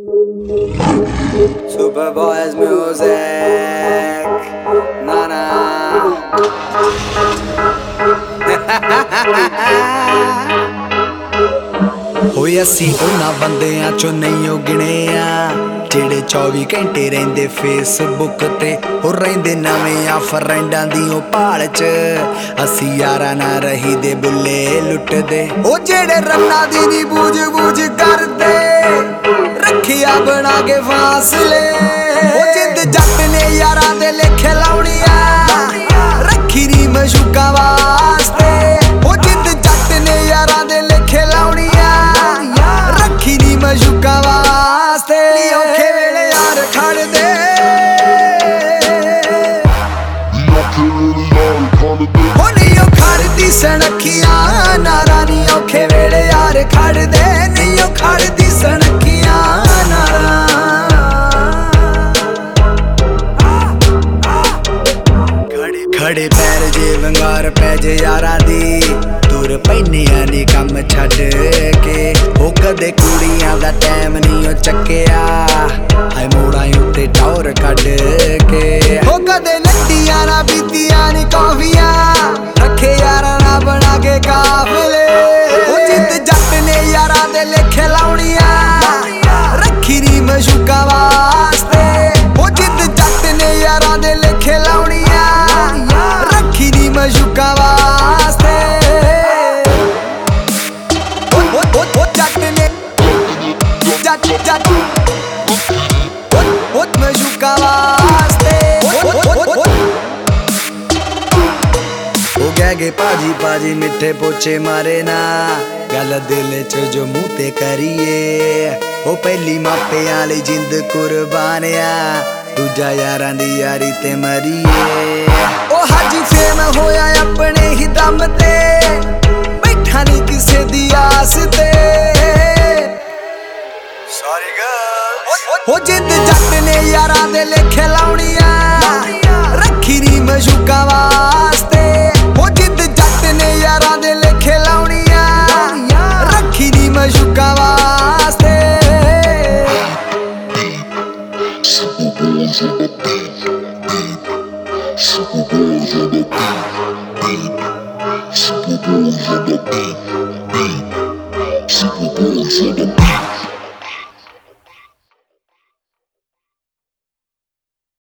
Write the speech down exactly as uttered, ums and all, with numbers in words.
Superboy's music. Na na. ਹੋਏ ਅਸੀਂ ਉਹਨਾਂ ਬੰਦਿਆਂ ਚੋਂ ਨਹੀਂ ਗਿਣੇ ਆ ਜਿਹੜੇ ਚੌਵੀ ਘੰਟੇ ਰਹਿੰਦੇ ਫੇਸਬੁੱਕ ਤੇ ਹੋ ਰਹਿੰਦੇ ਨਵੇਂ ਆ ਫਰੈਂਡਾਂ ਦੀ ਉਹ ਭਾਲ ਚ। ਅਸੀਂ ਯਾਰਾਂ ਨਾਲ ਰਹੀ ਦੇ ਬੁੱਲੇ ਲੁੱਟਦੇ, ਉਹ ਜਿਹੜੇ ਰੰਨਾਂ ਦੀ ਨੀ ਬੂਝ ਬੂਝ ਕਰਦੇ, ਰੱਖਿਆ ਬਣਾ ਕੇ ਫਾਸਲੇ। ਉਹ ਜਿੰਦ ਜੱਟ ਨੇ ਯਾਰਾਂ ਦੇ ਲੇਖੇ ਲਾਉਣੀਆਂ, ਰੱਖੀ ਨੀ ਮਸ਼ੂਕਾਂ ਵਾਸਤੇ। ਉਹ ਜਿੰਦ ਜੱਟ ਨੇ ਯਾਰਾਂ ਦੇ ਲੇਖੇ ਲਾਉਣੀਆਂ, ਰੱਖੀ ਨੀ ਮਸ਼ੂਕਾਂ ਵਾਸਤੇ। ਔਖੇ ਵੇਲੇ ਯਾਰ ਖੜਦੇ, ਉਹ ਨਹੀਂ ਉਹ ਖੜਦੀ ਸਣਖੀਆਂ ਨਾਰਾਂ ਨੀ। ਔਖੇ ਵੇਲੇ ਯਾਰ ਖੜਦੇ, ਨਹੀਂ ਉਹ ਖੜਦੀ ਸਣਖੀਆਂ ਨਾਰਾਂ। ਖੜੇ ਖੜੇ ਪੈਰ ਜੇ ਵੰਗਾਰ ਪੈ ਜੇ ਯਾਰਾਂ ਦੀ, ਤੁਰ ਪੈਂਦੀਆਂ ਨੀ ਕੰਮ ਛੱਡ ਕੇ। ਉਹ ਕਦੇ ਕੁੜੀਆਂ ਦਾ ਟਾਈਮ ਨੀ ਉਹ ਚੱਕਿਆ, ਹਾਏ ਮੋੜਾਂ ਉੱਤੇ ਟੌਰ ਕੱਢ ਕੇ। ਉਹ ਕਦੇ ਲੱਡੀਆਂ ਨਾ ਪੀਤੀਆਂ ਨੀ ਕੌਫੀਆਂ, ਰੱਖੇ ਯਾਰਾਂ ਨਾਲ ਬਣਾ ਕੇ ਕਾਫਲੇ। ਉਹ ਜਿੱਦ ਜੱਟ ਨੇ ਯਾਰਾਂ ਦੇ ਲੇਖੇ ਲਾਉਣੀਆਂ, ਰੱਖੀ ਨੀ ਮਸ਼ੂਕਾਂ ਵਾਸਤੇ। ਉਹ ਜਿੱਦ ਜੱਟ ਨੇ ਯਾਰਾਂ ਦੇ ਲੇਖੇ ਲਾਉਣੀਆਂ, ਰੱਖੀ ਨੀ ਮਸ਼ੂਕਾਂ ਵਾਸਤੇ। ਉਹ ਜੱਟ ਨੇ ਜੱਟ ਜੱਟ ਉਹ ਮਸ਼ੂਕਾਂ ਵਾਸਤੇ। ਉਹ ਕਹਿ ਗਏ ਭਾਜੀ ਭਾਜੀ ਮਿੱਠੇ ਪੋਚੇ ਮਾਰੇ ਨਾ, ਗੱਲ ਦਿਲ ਚ ਜੋ ਮੂੰਹ ਤੇ ਕਰੀਏ। ਉਹ ਪਹਿਲੀ ਮਾਪਿਆਂ ਲਈ ਜਿੰਦ ਕੁਰਬਾਨਿਆ, ਦੂਜਾ ਯਾਰਾਂ ਦੀ ਯਾਰੀ ਤੇ ਮਰੀਏ। ਉਹ ਹਾਜੀ ਫੇਮ ਹੋਇਆ ਆਪਣੇ ਹੀ ਦਮ ਤੇ, ਬੈਠਾ ਨੀ ਕਿਸੇ ਦੀ ਆਸ ਤੇ। Sorry girl. ਉਹ ਜਿੱਦ ਜੱਟ ਨੇ ਯਾਰਾਂ ਦੇ ਲੇਖੇ ਲਾਉਣੀਆਂ, ਰੱਖੀ ਨੀ ਮਸ਼ੂਕਾਂ ਵਾਸਤੇ। ਉਹ ਜਿੱਦ ਜੱਟ ਨੇ ਯਾਰਾਂ ਦੇ ਲੇਖੇ ਲਾਉਣੀਆਂ, ਰੱਖੀ ਨੀ ਮਸ਼ੂਕਾਂ ਵਾਸਤੇ। Superboys on the beat, beat. Superboys on the beat, beat. Superboys on the beat, beat. Superboys on the beat.